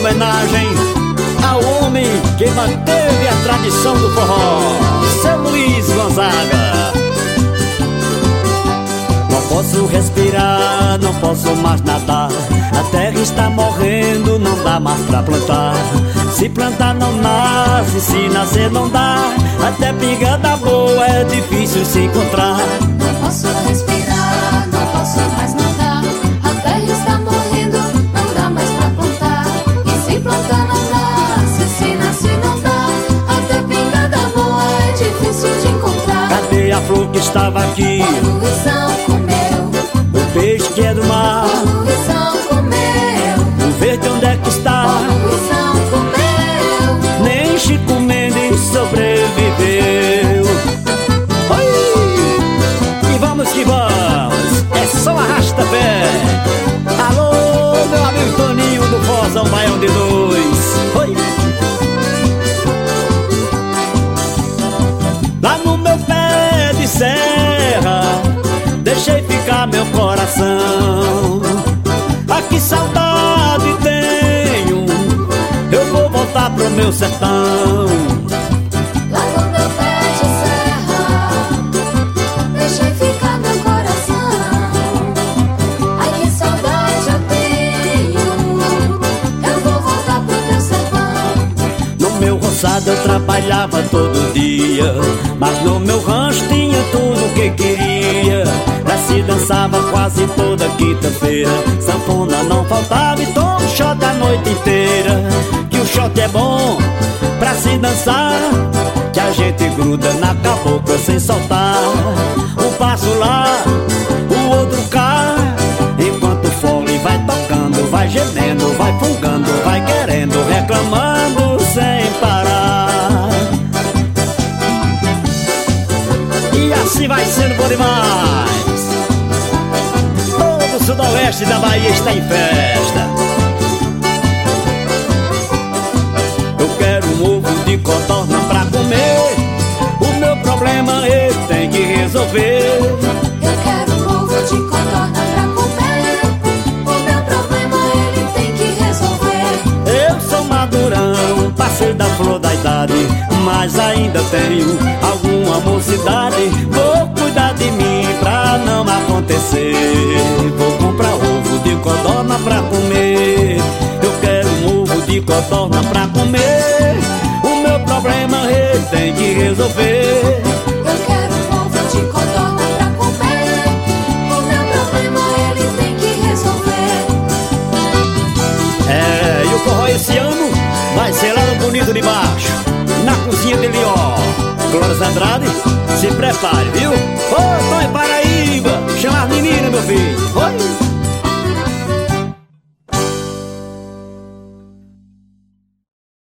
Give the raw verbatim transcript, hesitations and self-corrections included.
homenagem ao homem que manteve a tradição do forró, seu Luiz Gonzaga. Não posso respirar, não posso mais nadar, a terra está morrendo, não dá mais pra plantar. Se plantar não nasce, se nascer não dá, até pingada boa é difícil se encontrar. Não posso respirar, não posso mais nadar, a terra está morrendo, não dá mais pra plantar. E se plantar não nasce, se nascer não dá, até pingada boa é difícil de encontrar. Cadê a flor que estava aqui? O Luizão comeu, O peixe que é do mar, o Luizão comeu, o verde onde é que está? o Luizão comeu. Nem Chico Mendes sobreviveu. Oi! E vamos que vamos, é só arrasta-pé. Alô, meu amigo Toninho do Fozão Baião de Dois. Oi! Lá no meu pé de serra deixei ficar meu coração. Ah, que saudade tenho, eu vou voltar pro meu sertão. Lá no meu pé de serra deixei ficar meu coração. Ai, que saudade eu tenho, eu vou voltar pro meu sertão. No meu roçado eu trabalhava todo dia, mas no meu rancho tinha tudo que queria. Lá se dançava quase toda quinta-feira, sanfona não faltava e tom shot a noite inteira. Que o shot é bom pra se dançar, que a gente gruda na cabocla sem soltar. Um passo lá, o outro cá, enquanto o fole vai tocando, vai gemendo, vai fungando, vai querendo, reclamando sem parar. E assim vai sendo bom demais. Todo o sudoeste da Bahia está em festa. Eu quero um ovo de codorna pra comer, o meu problema ele tem que resolver. Eu quero um ovo de codorna pra comer, o meu problema ele tem que resolver. Eu sou madurão, passei da flor da idade, mas ainda tenho alguma mocidade. Vou cuidar de mim pra não acontecer. Vou comprar ovo de codorna pra comer. Eu quero um ovo de codorna pra comer, o meu problema ele tem que resolver. Eu quero um ovo de codorna pra comer, o meu problema ele tem que resolver. É, e o forró esse ano vai ser lá no Bonito de Baixo, na cozinha dele, ó. Glórias Andrade, se prepare, viu? Ô, tô em Paraíba, chama as meninas, meu filho. Oi!